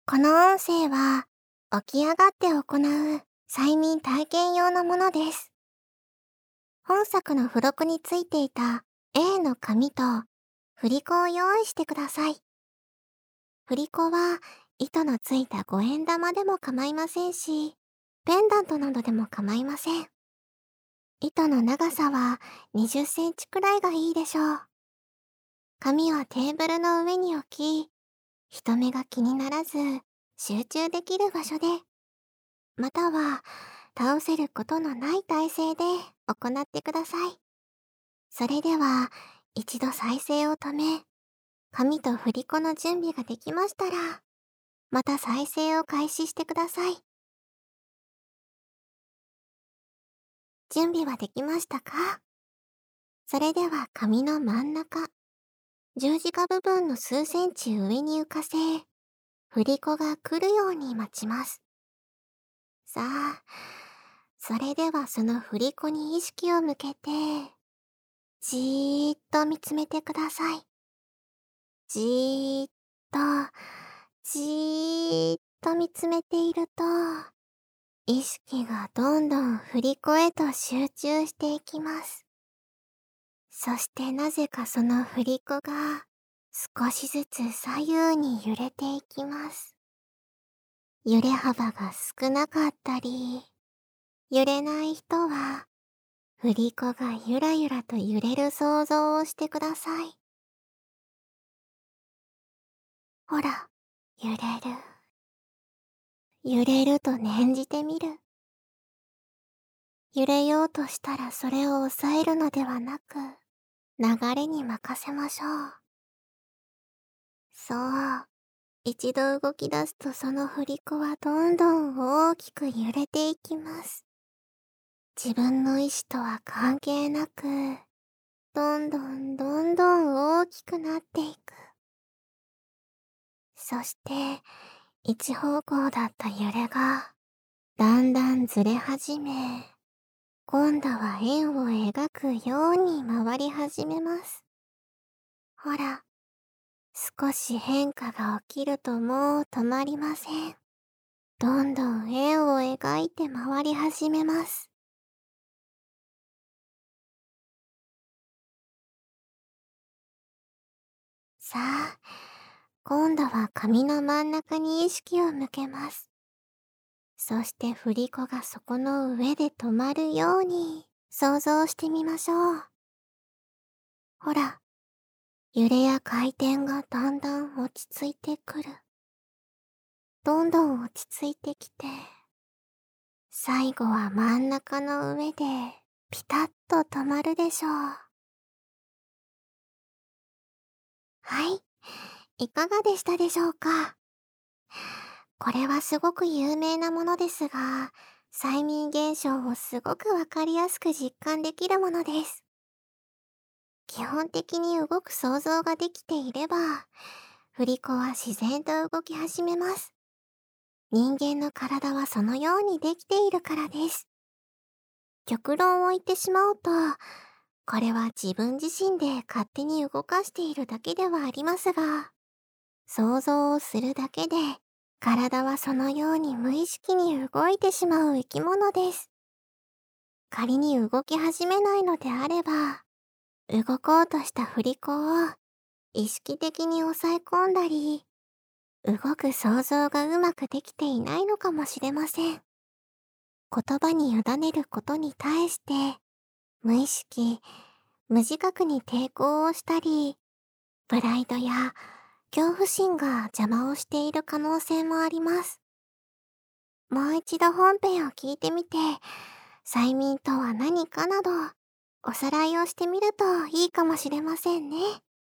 この音声は起き上がって行う催眠体験用のものです。本作の付録についていた A の紙と振り子を用意してください。振り子は糸のついた五円玉でも構いませんし、ペンダントなどでも構いません。糸の長さは20センチくらいがいいでしょう。紙はテーブルの上に置き、人目が気にならず集中できる場所で、または倒せることのない体勢で行ってください。それでは一度再生を止め、紙と振り子の準備ができましたら、また再生を開始してください。準備はできましたか？それでは紙の真ん中、十字架部分の数センチ上に浮かせ、振り子が来るように待ちます。さあ、それではその振り子に意識を向けて、じーっと見つめてください。じーっと、じーっと見つめていると、意識がどんどん振り子へと集中していきます。そしてなぜかその振り子が少しずつ左右に揺れていきます。揺れ幅が少なかったり、揺れない人は振り子がゆらゆらと揺れる想像をしてください。ほら、揺れる。揺れると念じてみる。揺れようとしたらそれを抑えるのではなく、流れに任せましょう。そう。一度動き出すとその振り子はどんどん大きく揺れていきます。自分の意志とは関係なく、どんどんどんどん大きくなっていく。そして、一方向だった揺れが、だんだんずれ始め、今度は円を描くように回り始めます。ほら、少し変化が起きるともう止まりません。どんどん円を描いて回り始めます。さあ、今度は紙の真ん中に意識を向けます。そして振り子がそこの上で止まるように想像してみましょう。ほら、揺れや回転がだんだん落ち着いてくる。どんどん落ち着いてきて、最後は真ん中の上でピタッと止まるでしょう。はい、いかがでしたでしょうか？これはすごく有名なものですが、催眠現象をすごくわかりやすく実感できるものです。基本的に動く想像ができていれば、振り子は自然と動き始めます。人間の体はそのようにできているからです。極論を言ってしまうと、これは自分自身で勝手に動かしているだけではありますが、想像をするだけで、体はそのように無意識に動いてしまう生き物です。仮に動き始めないのであれば、動こうとした振り子を意識的に抑え込んだり、動く想像がうまくできていないのかもしれません。言葉に委ねることに対して、無意識、無自覚に抵抗をしたり、プライドや恐怖心が邪魔をしている可能性もあります。もう一度本編を聞いてみて、催眠とは何かなど、おさらいをしてみるといいかもしれませんね。